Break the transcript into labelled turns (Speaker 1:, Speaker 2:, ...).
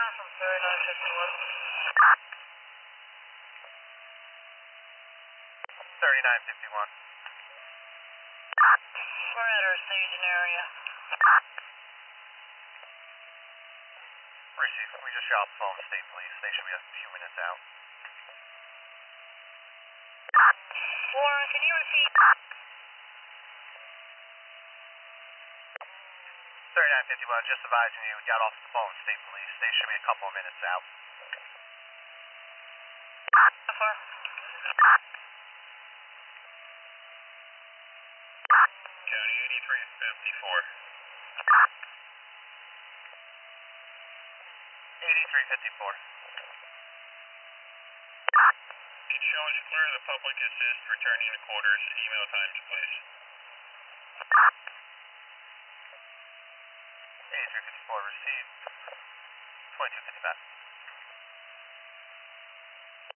Speaker 1: from 3951.
Speaker 2: 3951.
Speaker 1: We're at our staging area.
Speaker 2: Receive. We just shot the phone to State Police. They should be a few minutes out.
Speaker 1: Warren, can you repeat?
Speaker 2: 3951, just advising you, got off the phone, State Police. They should be a couple of minutes out.
Speaker 1: How far?
Speaker 2: County 8354. 8354. Insurance clear, the public assist, returning to quarters, email times, please. 8354 received. 2255.